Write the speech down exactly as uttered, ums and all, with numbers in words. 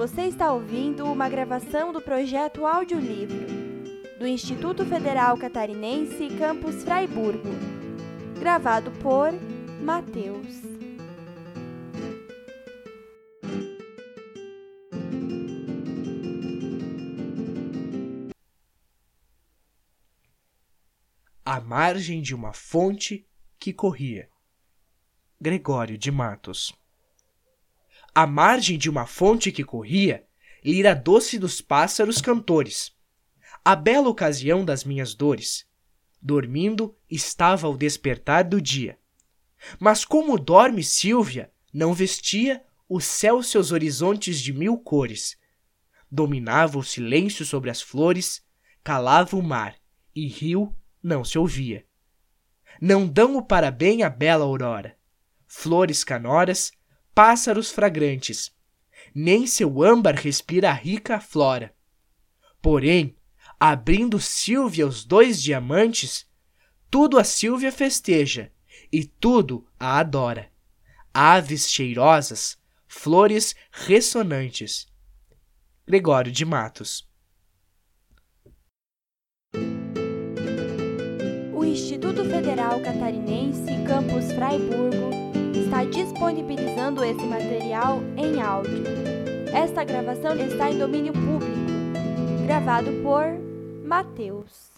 Você está ouvindo uma gravação do projeto Audiolivro, do Instituto Federal Catarinense Campus Fraiburgo, gravado por Mateus. À margem de uma fonte que corria. Gregório de Matos. À margem de uma fonte que corria, lira doce dos pássaros cantores. A bela ocasião das minhas dores. Dormindo estava ao despertar do dia. Mas como dorme Sílvia, não vestia o céu seus horizontes de mil cores. Dominava o silêncio sobre as flores, calava o mar, e rio não se ouvia. Não dão o parabém à bela aurora, flores canoras, pássaros fragrantes, nem seu âmbar respira a rica flora. Porém, abrindo Sílvia os dois diamantes, tudo a Sílvia festeja e tudo a adora. Aves cheirosas, flores ressonantes. Gregório de Matos. O Instituto Federal Catarinense Campus Fraiburgo está disponibilizando esse material em áudio. Esta gravação está em domínio público, gravado por Mateus.